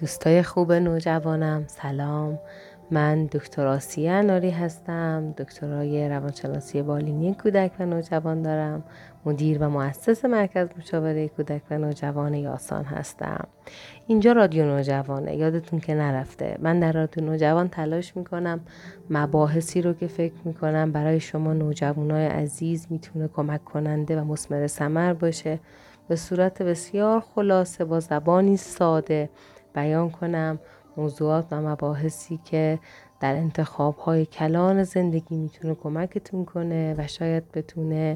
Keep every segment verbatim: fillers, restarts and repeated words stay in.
دوستای خوب نوجوانم سلام. من دکتر آسیه اناری هستم. دکترای روانشناسی بالینی کودک و نوجوان دارم. مدیر و مؤسس مرکز مشاوره کودک و نوجوان یاسان هستم. اینجا رادیو نوجوانه، یادتون که نرفته. من در رادیو نوجوان تلاش میکنم مباحثی رو که فکر میکنم برای شما نوجوانای عزیز میتونه کمک کننده و مثمر ثمر باشه، به صورت بسیار خلاصه با زبانی ساده بیان کنم موضوعات و مباحثی که در انتخاب‌های کلان زندگی میتونه کمکتون کنه و شاید بتونه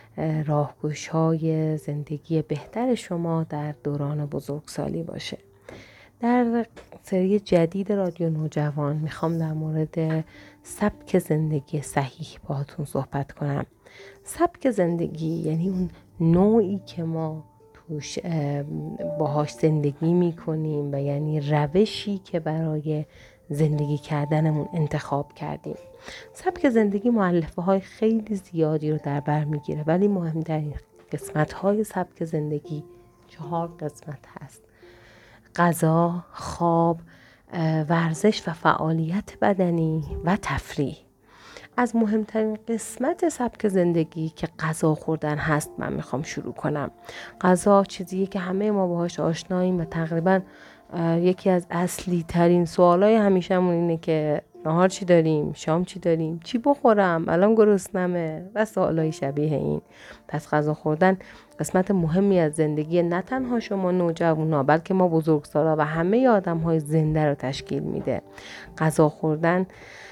راهگشای زندگی بهتر شما در دوران بزرگسالی باشه. در سری جدید رادیو نوجوان میخوام در مورد سبک زندگی صحیح باهاتون صحبت کنم. سبک زندگی یعنی اون نوعی که ما توش باهاش زندگی میکنیم و یعنی روشی که برای زندگی کردنمون انتخاب کردیم. سبک زندگی مؤلفه های خیلی زیادی رو در بر میگیره، ولی مهمترین قسمت های سبک زندگی چهار قسمت هست: غذا، خواب، ورزش و فعالیت بدنی و تفریح. از مهمترین قسمت سبک زندگی که غذا خوردن هست من میخوام شروع کنم. غذا چیزیه که همه ما باهاش آشناییم و تقریبا یکی از اصلی ترین سوالای همیشه‌مون اینه که نهار چی داریم، شام چی داریم، چی بخورم، الان گرسنمه و سوالای شبیه این. پس غذا خوردن قسمت مهمی از زندگی نه تنها شما نوجوانا بلکه ما بزرگسالا و همه آدم‌های زنده رو تشکیل میده. غذا خوردن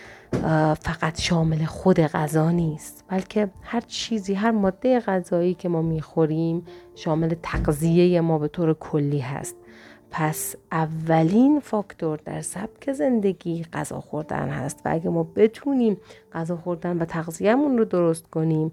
فقط شامل خود غذا نیست، بلکه هر چیزی، هر ماده غذایی که ما میخوریم شامل تغذیه ما به طور کلی هست. پس اولین فاکتور در سبک زندگی غذا خوردن هست و اگه ما بتونیم غذا خوردن و تغذیه‌مون رو درست کنیم،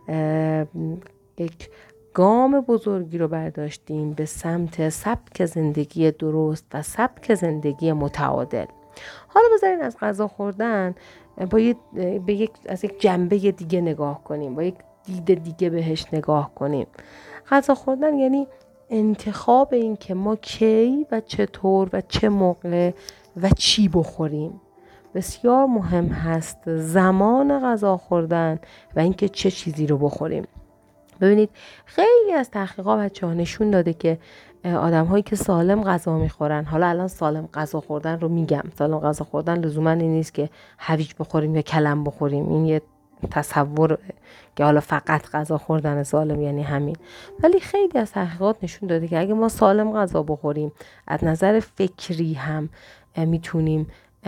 یک گام بزرگی رو برداشتیم به سمت سبک زندگی درست و سبک زندگی متعادل. حالا بذارین از غذا خوردن با یک به یک از یک جنبه دیگه نگاه کنیم، با یک دید دیگه بهش نگاه کنیم. غذا خوردن یعنی انتخاب این که ما کی و چطور و چه موقع و چی بخوریم. بسیار مهم هست زمان غذا خوردن و اینکه چه چیزی رو بخوریم. ببینید خیلی از تحقیقات بچه‌ها نشون داده که آدم هایی که سالم غذا میخورن، حالا الان سالم غذا خوردن رو میگم، سالم غذا خوردن لزوما این نیست که هویج بخوریم یا کلم بخوریم، این یه تصور که حالا فقط غذا خوردن سالم یعنی همین. ولی خیلی از تحقیقات نشون داده که اگه ما سالم غذا بخوریم از نظر فکری هم میتونیم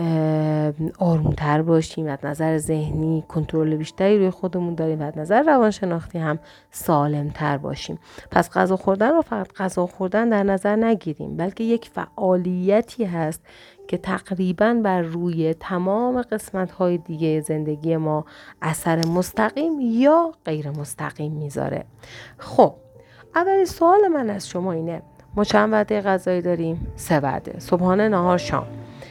آرومتر باشیم، از نظر ذهنی کنترل بیشتری روی خودمون داریم و از نظر روانشناختی هم سالمتر باشیم. پس غذا خوردن رو فقط غذا خوردن در نظر نگیریم، بلکه یک فعالیتی هست که تقریباً بر روی تمام قسمت‌های دیگه زندگی ما اثر مستقیم یا غیر مستقیم میذاره. خب اولین سوال من از شما اینه: ما چند وعده غذایی داریم؟ سه وعده: صبحانه، نهار، شام.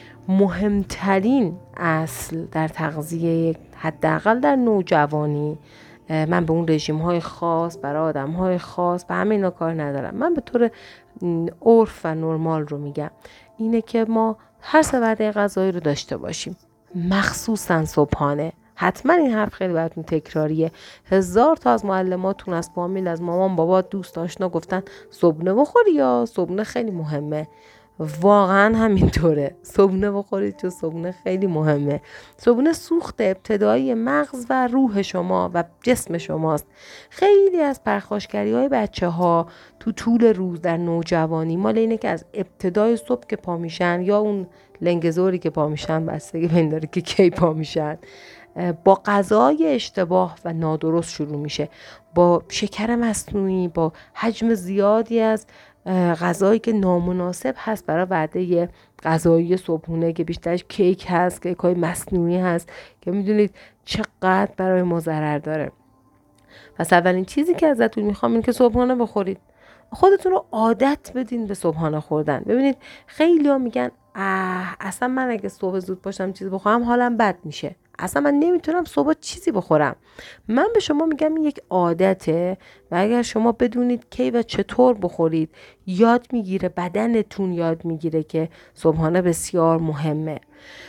مهمترین اصل در تغذیه حداقل در نوجوانی، من به اون رژیم های خاص برای آدم های خاص به همه اینا کار ندارم، من به طور عرف و نرمال رو میگم، اینه که ما هر سه وعده غذایی رو داشته باشیم، مخصوصا صبحانه. حتما این حرف خیلی براتون تکراریه. هزار تا از معلماتون، از فامیل، از مامان، بابا، دوست، آشنا گفتن صبحونه بخوری یا صبحونه خیلی مهمه. واقعا همینطوره، صبحونه بخورید چون صبحونه خیلی مهمه. صبحونه سوخت ابتدایی مغز و روح شما و جسم شماست. خیلی از پرخاشگری های بچه ها تو طول روز در نوجوانی مال اینه که از ابتدای صبح که پا میشن یا اون لنگزوری که پا میشن، بستگی به این داره که کی پا میشن، با غذای اشتباه و نادرست شروع میشه، با شکر مصنوعی، با حجم زیادی از غذایی که نامناسب هست برای وعده غذایی صبحونه که بیشترش کیک هست، کیک های مصنوعی هست که میدونید چقدر برای ما ضرر داره. پس اولین چیزی که ازتون میخوام این که صبحانه بخورید. خودتون رو عادت بدین به صبحانه خوردن. ببینید خیلی ها میگن اه اصلا من اگه صبح زود باشم چیز بخورم حالم بد میشه. اصلا من نمیتونم صبح چیزی بخورم. من به شما میگم این یک عادته و اگر شما بدونید کی و چطور بخورید یاد میگیره، بدنتون یاد میگیره که صبحانه بسیار مهمه.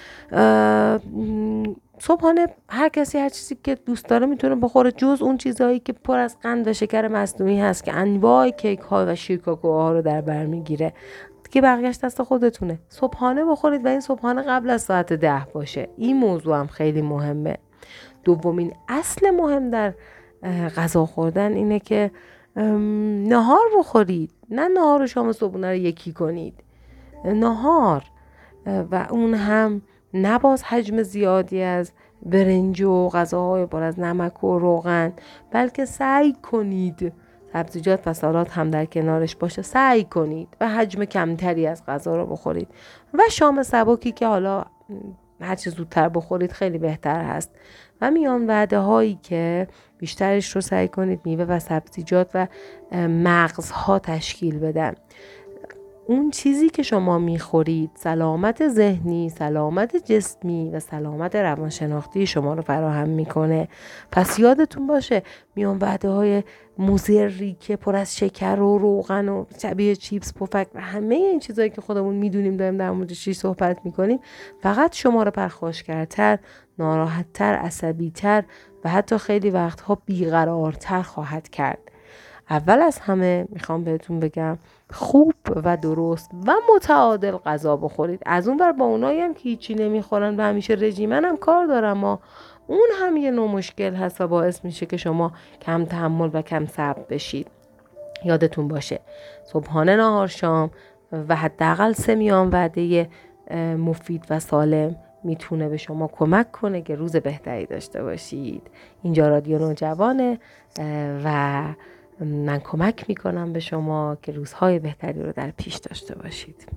صبحانه هر کسی هر چیزی که دوست داره میتونه بخوره، جز اون چیزهایی که پر از قند و شکر مصنوعی هست که انواع کیک ها و شیرکاکوها رو در بر میگیره. دیگه بقیه‌اش دست خودتونه. صبحانه بخورید و این صبحانه قبل از ساعت ده باشه. این موضوع هم خیلی مهمه. دومین اصل مهم در غذا خوردن اینه که نهار بخورید، نه نهار و شام و صبحونه رو یکی کنید. نهار و اون هم نباز حجم زیادی از برنج و غذاهای پر از نمک و روغن، بلکه سعی کنید سبزیجات و سالاد هم در کنارش باشه، سعی کنید و حجم کمتری از غذا رو بخورید و شام سبکی که حالا هر چه زودتر بخورید خیلی بهتر هست و میان وعده هایی که بیشترش رو سعی کنید میوه و سبزیجات و مغزها تشکیل بدن. اون چیزی که شما میخورید سلامت ذهنی، سلامت جسمی و سلامت روانشناختی شما رو فراهم میکنه. پس یادتون باشه میان وعده های مضری که پر از شکر و روغن و شبیه چیپس، پفک و همه این چیزایی که خودمون میدونیم داریم در موردش صحبت میکنیم، فقط شما رو پرخاشگرتر، ناراحتتر، عصبیتر و حتی خیلی وقتها بیقرارتر خواهد کرد. اول از همه میخوام بهتون بگم خوب و درست و متعادل غذا بخورید. از اون بر با اونایی هم که هیچی نمیخورن و همیشه رژیمن هم کار دارم، اما اون هم یه نوع مشکل هست و باعث میشه که شما کم تحمل و کم صبر بشید. یادتون باشه صبحانه، نهار، شام و حداقل سه میان وعده مفید و سالم میتونه به شما کمک کنه که روز بهتری داشته باشید. اینجا رادیو نوجوانه و من کمک میکنم به شما که روزهای بهتری رو در پیش داشته باشید.